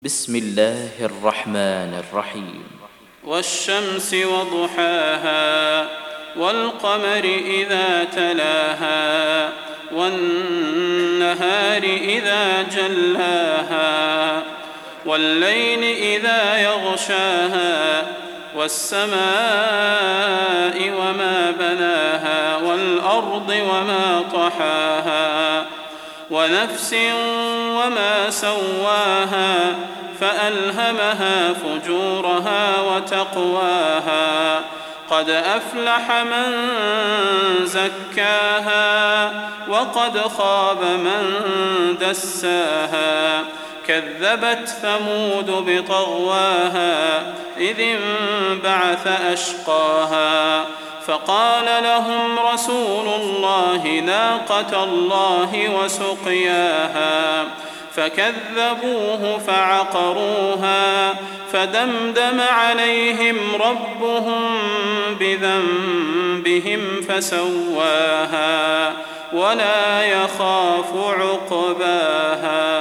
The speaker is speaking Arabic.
بسم الله الرحمن الرحيم. والشمس وضحاها والقمر إذا تلاها والنهار إذا جلاها والليل إذا يغشاها والسماء وما بناها والأرض وما طحاها ونفس وما سواها فألهمها فجورها وتقواها قد أفلح من زكاها وقد خاب من دساها كذبت ثمود بطغواها إذ انبعث أشقاها فقال لهم رسول الله ناقة الله وسقياها فكذبوه فعقروها فدمدم عليهم ربهم بذنبهم فسواها ولا يخاف عقباها.